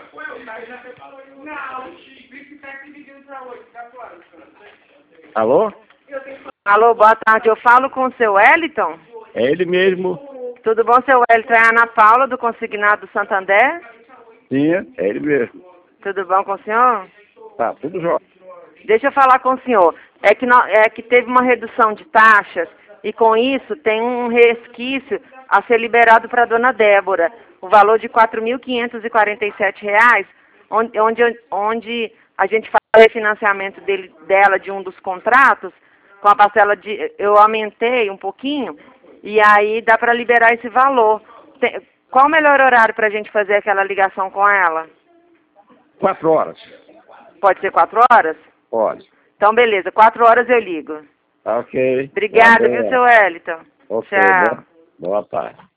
Alô? Alô, boa tarde. Eu falo com o seu Wellington? É ele mesmo. Tudo bom, seu Wellington? É a Ana Paula, do Consignado Santander? Sim, é ele mesmo. Tudo bom com o senhor? Tá, tudo jóia. Deixa eu falar com o senhor. É que teve uma redução de taxas e com isso tem um resquício a ser liberado para a dona Débora. O valor de R$ 4.547, onde a gente faz o refinanciamento dela de um dos contratos, com a parcela de... Eu aumentei um pouquinho e aí dá para liberar esse valor. Qual o melhor horário para a gente fazer aquela ligação com ela? 4 horas. Pode ser 4 horas? Pode. Então, beleza. 4 horas eu ligo. Ok. Obrigada, Tá viu, bom. seu Wellington? Ok, Tchau. boa tarde.